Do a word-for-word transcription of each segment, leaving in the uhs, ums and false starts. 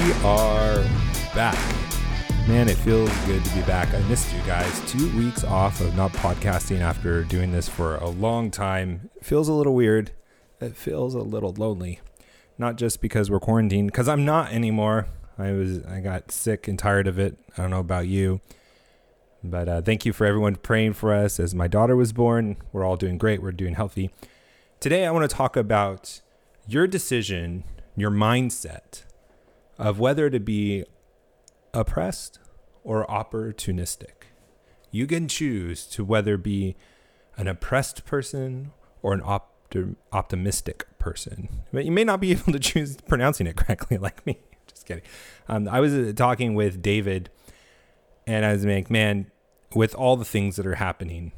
are back. Man, it feels good to be back. I missed you guys. Two weeks off of not podcasting after doing this for a long time. It feels a little weird. It feels a little lonely. Not just because we're quarantined, because I'm not anymore. I was I got sick and tired of it. I don't know about you. But uh, thank you for everyone praying for us as my daughter was born. We're all doing great. We're doing healthy. Today, I want to talk about your decision, your mindset of whether to be oppressed or opportunistic. You can choose to whether be an oppressed person or an optim- optimistic person. But you may not be able to choose pronouncing it correctly like me. Just kidding. Um, I was talking with David, and I was like, man, with all the things that are happening,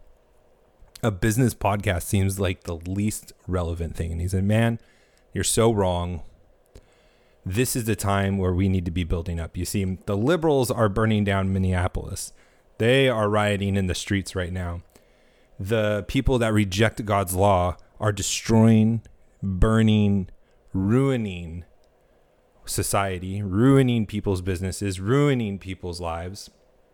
a business podcast seems like the least relevant thing. And he said, man, you're so wrong. This is the time where we need to be building up. You see, the liberals are burning down Minneapolis. They are rioting in the streets right now. The people that reject God's law are destroying, burning, ruining society, ruining people's businesses, ruining people's lives.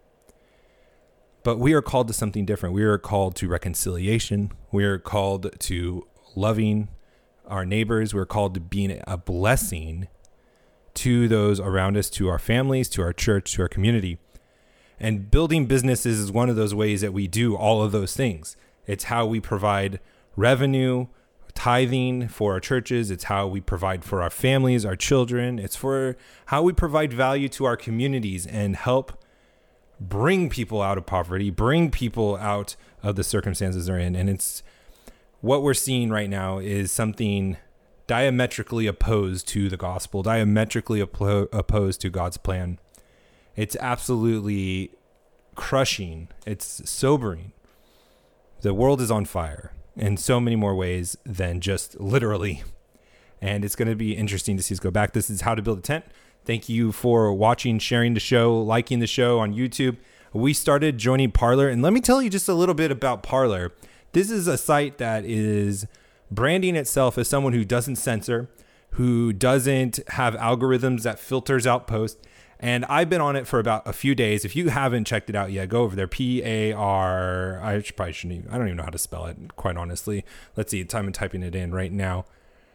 But we are called to something different. We are called to reconciliation. We are called to loving our neighbors. We're called to being a blessing to those around us, to our families, to our church, to our community. And building businesses is one of those ways that we do all of those things. It's how we provide revenue, tithing for our churches. It's how we provide for our families, our children. It's for how we provide value to our communities and help bring people out of poverty, bring people out of the circumstances they're in. And it's what we're seeing right now is something diametrically opposed to the gospel, diametrically oppo- opposed to God's plan. It's absolutely crushing. It's sobering. The world is on fire in so many more ways than just literally. And it's going to be interesting to see us go back. This is How to Build a Tent. Thank you for watching, sharing the show, liking the show on YouTube. We started joining Parler. And let me tell you just a little bit about Parler. This is a site that is branding itself as someone who doesn't censor, who doesn't have algorithms that filters out posts. And I've been on it for about a few days. If you haven't checked it out yet, go over there. P A R, I should, probably shouldn't even, I don't even know how to spell it, quite honestly. Let's see, I'm typing it in right now.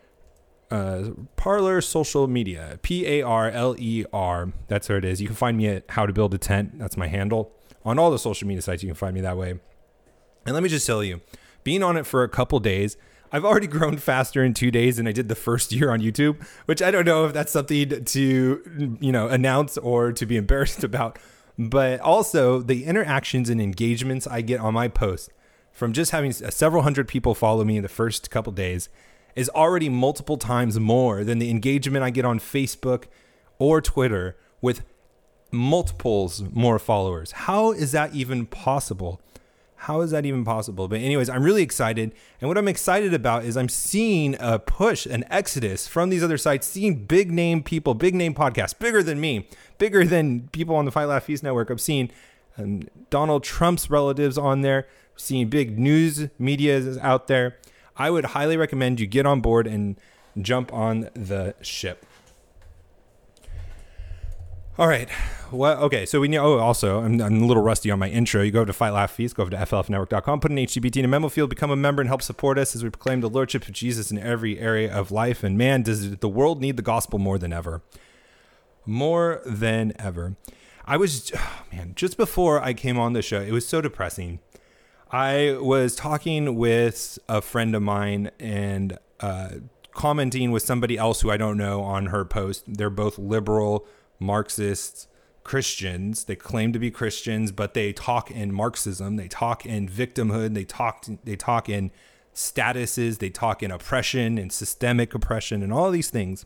Uh, Parler Social Media, P A R L E R. That's where it is. You can find me at How to Build a Tent. That's my handle. On all the social media sites, you can find me that way. And let me just tell you, being on it for a couple days, I've already grown faster in two days than I did the first year on YouTube, which I don't know if that's something to, you know, announce or to be embarrassed about. But also the interactions and engagements I get on my posts from just having several hundred people follow me in the first couple days is already multiple times more than the engagement I get on Facebook or Twitter with multiples more followers. How is that even possible? How is that even possible? But anyways, I'm really excited. And what I'm excited about is I'm seeing a push, an exodus from these other sites, seeing big name people, big name podcasts, bigger than me, bigger than people on the Fight Laugh Feast Network. I'm seeing um, Donald Trump's relatives on there, seeing big news media out there. I would highly recommend you get on board and jump on the ship. All right. Well, okay. So we know, oh, also, I'm, I'm a little rusty on my intro. You go to Fight Laugh Feast, go over to F L F network dot com, put an H T B T in a memo field, become a member and help support us as we proclaim the Lordship of Jesus in every area of life. And man, does the world need the gospel more than ever. More than ever. I was, oh, man, just before I came on the show, it was so depressing. I was talking with a friend of mine and uh, commenting with somebody else who I don't know on her post. They're both liberal, Marxists, Christians. They claim to be Christians, but they talk in Marxism. They talk in victimhood. They talk, they talk in statuses. They talk in oppression and systemic oppression and all these things.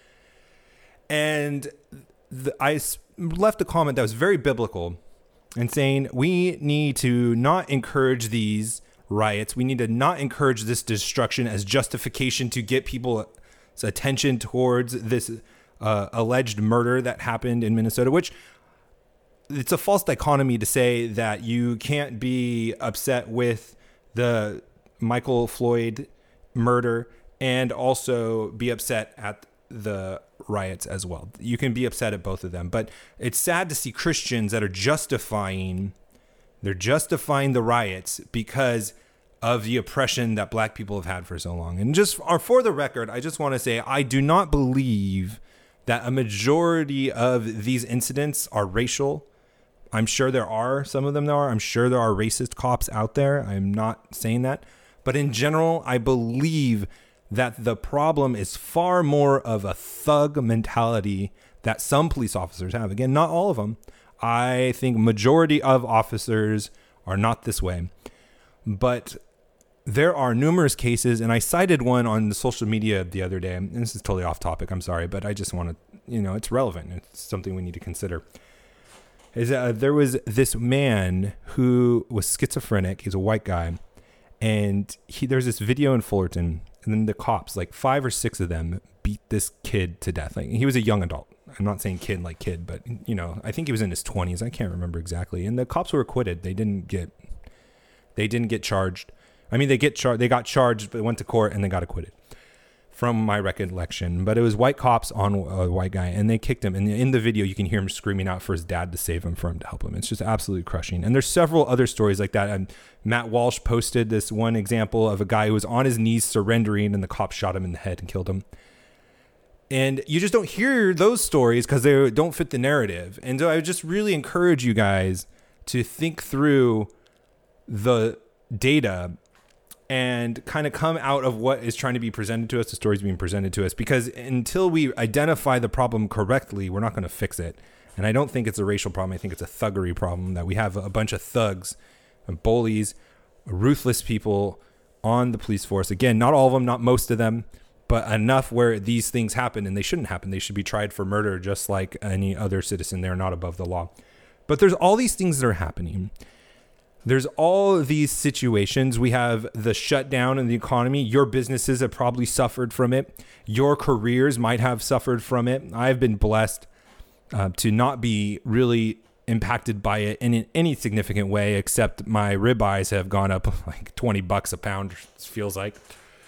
And the, I left a comment that was very biblical and saying we need to not encourage these riots. We need to not encourage this destruction as justification to get people's attention towards this uh, alleged murder that happened in Minnesota, which it's a false dichotomy to say that you can't be upset with the Michael Floyd murder and also be upset at the riots as well. You can be upset at both of them, but it's sad to see Christians that are justifying, they're justifying the riots because of the oppression that black people have had for so long. And just for the record, I just want to say, I do not believe that a majority of these incidents are racial. I'm sure there are some of them there are. I'm sure there are racist cops out there. I'm not saying that. But in general, I believe that the problem is far more of a thug mentality that some police officers have. Again, not all of them. I think majority of officers are not this way. But there are numerous cases, and I cited one on the social media the other day. And this is totally off topic. I'm sorry, but I just want to, you know, it's relevant. It's something we need to consider. Is uh, there was this man who was schizophrenic. He's a white guy. And he, there's this video in Fullerton, and then the cops, like five or six of them, beat this kid to death. Like, he was a young adult. I'm not saying kid like kid, but, you know, I think he was in his twenties. I can't remember exactly. And the cops were acquitted. They didn't get, they didn't get charged. I mean, they get char- they got charged, but went to court and they got acquitted, from my recollection. But it was white cops on a white guy, and they kicked him. And in the video, you can hear him screaming out for his dad to save him, for him to help him. It's just absolutely crushing. And there's several other stories like that. And Matt Walsh posted this one example of a guy who was on his knees surrendering, and the cops shot him in the head and killed him. And you just don't hear those stories because they don't fit the narrative. And so I would just really encourage you guys to think through the data and kind of come out of what is trying to be presented to us, the stories being presented to us, because until we identify the problem correctly, we're not going to fix it. And I don't think it's a racial problem. I think it's a thuggery problem, that we have a bunch of thugs and bullies, ruthless people on the police force. Again, not all of them, not most of them, but enough where these things happen, and they shouldn't happen. They should be tried for murder just like any other citizen. They're not above the law. But there's all these things that are happening. There's all these situations. We have the shutdown in the economy. Your businesses have probably suffered from it. Your careers might have suffered from it. I've been blessed uh, to not be really impacted by it in any significant way, except my ribeyes have gone up like twenty bucks a pound, it feels like.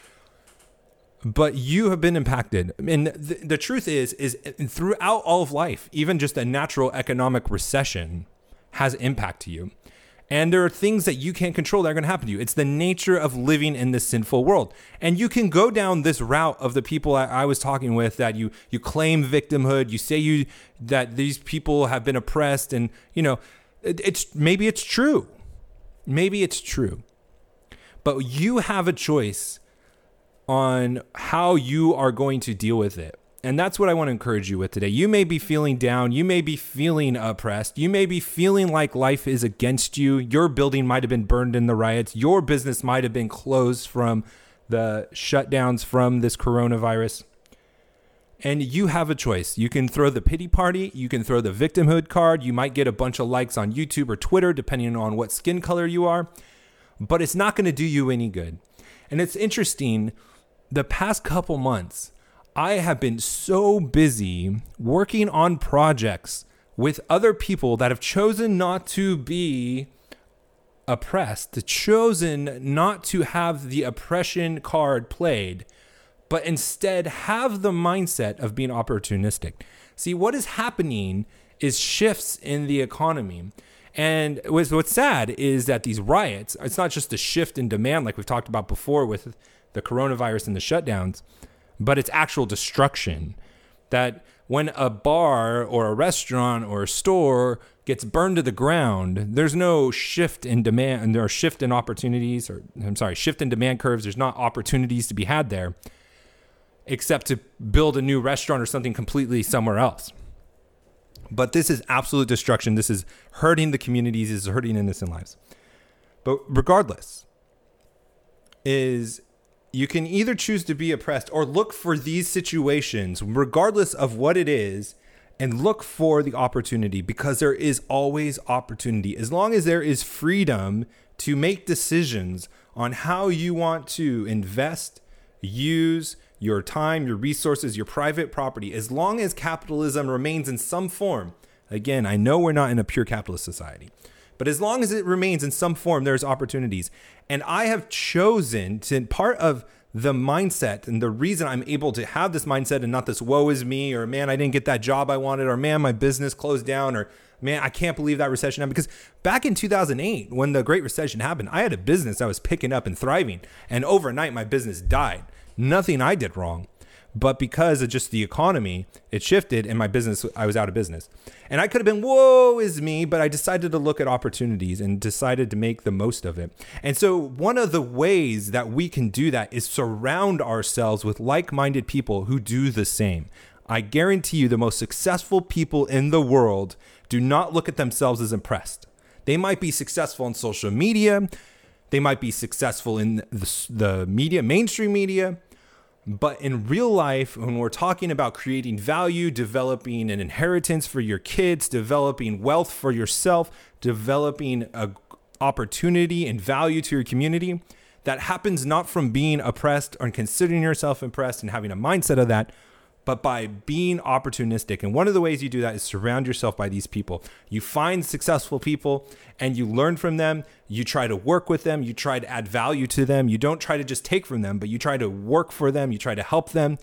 But you have been impacted. And the, the truth is, is throughout all of life, even just a natural economic recession has impact to you. And there are things that you can't control that are going to happen to you. It's the nature of living in this sinful world. And you can go down this route of the people I, I was talking with, that you you claim victimhood. You say you that these people have been oppressed, and you know, it, it's maybe it's true, maybe it's true, but you have a choice on how you are going to deal with it. And that's what I want to encourage you with today. You may be feeling down. You may be feeling oppressed. You may be feeling like life is against you. Your building might have been burned in the riots. Your business might have been closed from the shutdowns from this coronavirus. And you have a choice. You can throw the pity party. You can throw the victimhood card. You might get a bunch of likes on YouTube or Twitter, depending on what skin color you are. But it's not going to do you any good. And it's interesting, the past couple months, I have been so busy working on projects with other people that have chosen not to be oppressed, chosen not to have the oppression card played, but instead have the mindset of being opportunistic. See, what is happening is shifts in the economy. And what's sad is that these riots, it's not just a shift in demand like we've talked about before with the coronavirus and the shutdowns, but it's actual destruction. That when a bar or a restaurant or a store gets burned to the ground, there's no shift in demand, or shift in opportunities, or I'm sorry, shift in demand curves. There's not opportunities to be had there, except to build a new restaurant or something completely somewhere else. But this is absolute destruction. This is hurting the communities. This is hurting innocent lives. But regardless, is you can either choose to be oppressed or look for these situations, regardless of what it is, and look for the opportunity, because there is always opportunity. As long as there is freedom to make decisions on how you want to invest, use your time, your resources, your private property, as long as capitalism remains in some form. Again, I know we're not in a pure capitalist society, but as long as it remains in some form, there's opportunities. And I have chosen to, part of the mindset and the reason I'm able to have this mindset and not this woe is me, or man, I didn't get that job I wanted, or man, my business closed down, or man, I can't believe that recession happened. Because back in two thousand eight, when the Great Recession happened, I had a business that was picking up and thriving. And overnight, my business died. Nothing I did wrong. But because of just the economy, it shifted and my business, I was out of business. And I could have been, woe is me, but I decided to look at opportunities and decided to make the most of it. And so one of the ways that we can do that is surround ourselves with like-minded people who do the same. I guarantee you the most successful people in the world do not look at themselves as impressed. They might be successful on social media. They might be successful in the, the media, mainstream media. But in real life, when we're talking about creating value, developing an inheritance for your kids, developing wealth for yourself, developing an opportunity and value to your community, that happens not from being oppressed or considering yourself impressed and having a mindset of that, but by being opportunistic. And one of the ways you do that is surround yourself by these people. You find successful people and you learn from them. You try to work with them. You try to add value to them. You don't try to just take from them, but you try to work for them. You try to help them.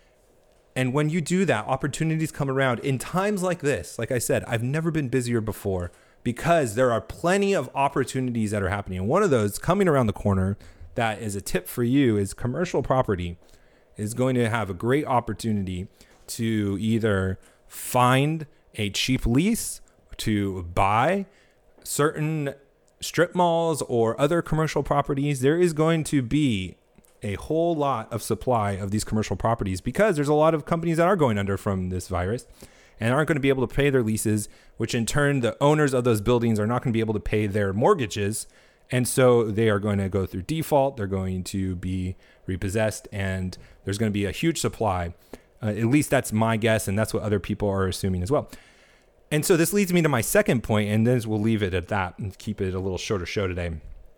And when you do that, opportunities come around. In times like this, like I said, I've never been busier before because there are plenty of opportunities that are happening. And one of those coming around the corner that is a tip for you is commercial property is going to have a great opportunity to either find a cheap lease, to buy certain strip malls or other commercial properties. There is going to be a whole lot of supply of these commercial properties because there's a lot of companies that are going under from this virus and aren't going to be able to pay their leases, which in turn the owners of those buildings are not going to be able to pay their mortgages. And so they are going to go through default. They're going to be repossessed, and there's going to be a huge supply. Uh, at least that's my guess, and that's what other people are assuming as well. And so this leads me to my second point, and then we'll leave it at that and keep it a little shorter show today,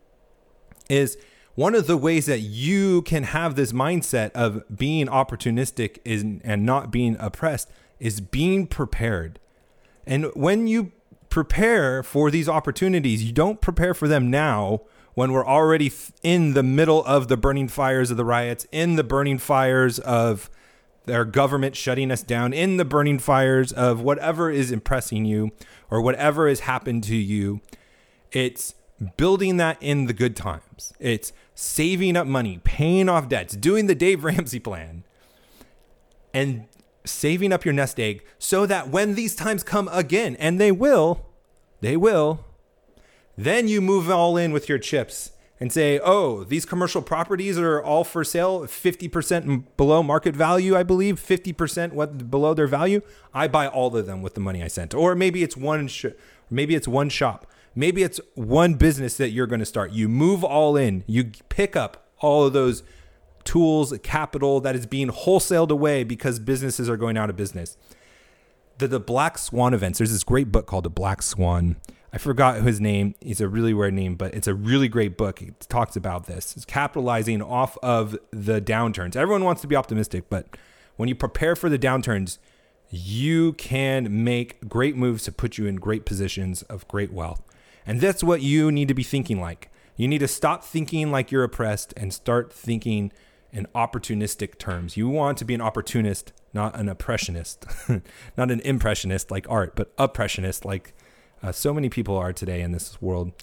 is one of the ways that you can have this mindset of being opportunistic is, and not being oppressed is being prepared. And when you prepare for these opportunities, you don't prepare for them now when we're already in the middle of the burning fires of the riots, in the burning fires of their government shutting us down, in the burning fires of whatever is impressing you or whatever has happened to you. It's building that in the good times. It's saving up money, paying off debts, doing the Dave Ramsey plan, and saving up your nest egg so that when these times come again, and they will, they will, then you move all in with your chips and say, oh, these commercial properties are all for sale, fifty percent below market value, I believe, fifty percent what below their value. I buy all of them with the money I sent. Or maybe it's one, sh- maybe it's one shop. Maybe it's one business that you're going to start. You move all in. You pick up all of those tools, capital that is being wholesaled away because businesses are going out of business. The, the Black Swan events. There's this great book called The Black Swan. I forgot his name. It's a really weird name, but it's a really great book. It talks about this. It's capitalizing off of the downturns. Everyone wants to be optimistic, but when you prepare for the downturns, you can make great moves to put you in great positions of great wealth. And that's what you need to be thinking like. You need to stop thinking like you're oppressed and start thinking in opportunistic terms. You want to be an opportunist, not an oppressionist, not an impressionist like art, but oppressionist like uh, so many people are today in this world.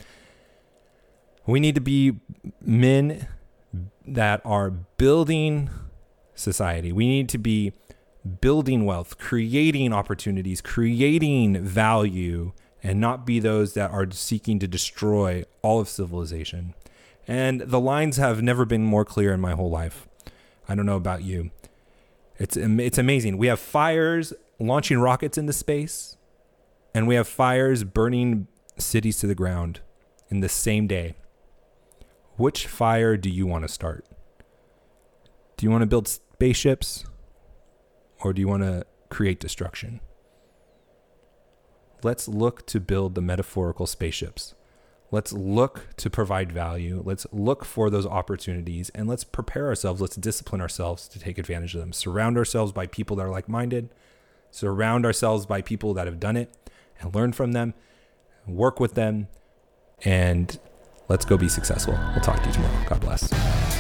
We need to be men that are building society. We need to be building wealth, creating opportunities, creating value, and not be those that are seeking to destroy all of civilization. And the lines have never been more clear in my whole life. I don't know about you. It's it's amazing. We have fires launching rockets into space, and we have fires burning cities to the ground in the same day. Which fire do you want to start? Do you want to build spaceships, or do you want to create destruction? Let's look to build the metaphorical spaceships. Let's look to provide value. Let's look for those opportunities, and let's prepare ourselves. Let's discipline ourselves to take advantage of them. Surround ourselves by people that are like-minded. Surround ourselves by people that have done it and learn from them, work with them, and let's go be successful. We'll talk to you tomorrow. God bless.